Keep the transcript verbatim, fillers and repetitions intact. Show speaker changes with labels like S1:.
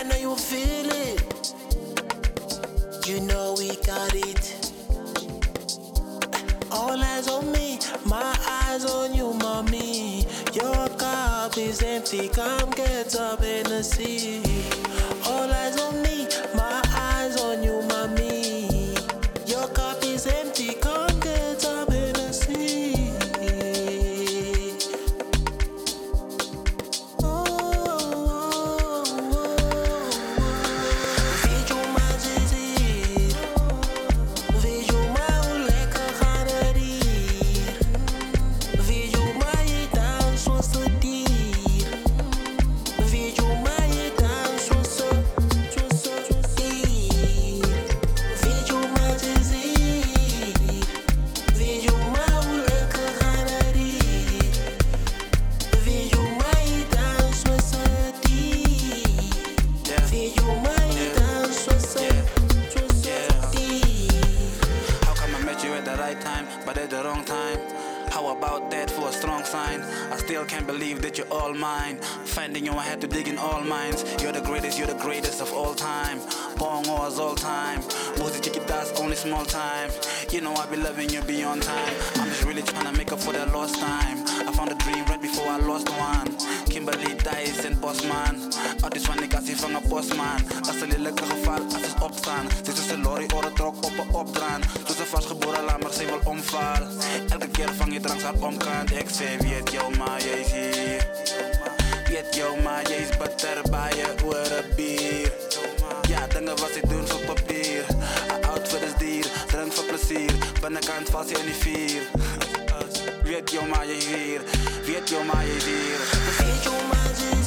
S1: know you feel it. You know we got it. All eyes on me, my eyes on you, mommy. Your cup is empty, come get up in the sea. All eyes on me, my eyes on you, mommy. Your cup is empty, come get up in the sea.
S2: But at the wrong time. How about that for a strong sign? I still can't believe that you're all mine. Finding you, I had to dig in all minds. You're the greatest, you're the greatest of all time. Bongo is all time. Mozi Chiquitas, only small time. You know I be loving you beyond time. I'm just really trying to make up for that lost time. I found a dream right before I lost one. Kimberly Dice en Bosman. Uit is van ik als je van een postman. Als een lelijke geval, als ze opstaan. Ze is een lorry of een trok op een opdraan. Zoals een vastgeboren lammer, ze wil omval. Elke keer vang je drank haar omkant. Ik zei, weet jou maar, jij is hier. Weet jou maar, jij is beter bij je oren bier. Ja, dingen wat ik doen voor papier. Een outfit is dier, drink voor plezier. Binnenkant vast je in die vier. Weet jou maar, jij is hier. Weet jou maar, jij is hier.
S1: Weet jou maar, jij is